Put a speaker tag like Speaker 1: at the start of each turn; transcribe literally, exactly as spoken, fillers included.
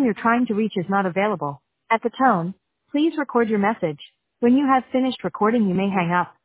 Speaker 1: you're trying to reach is not available. At the tone, please record your message. When you have finished recording, you may hang up.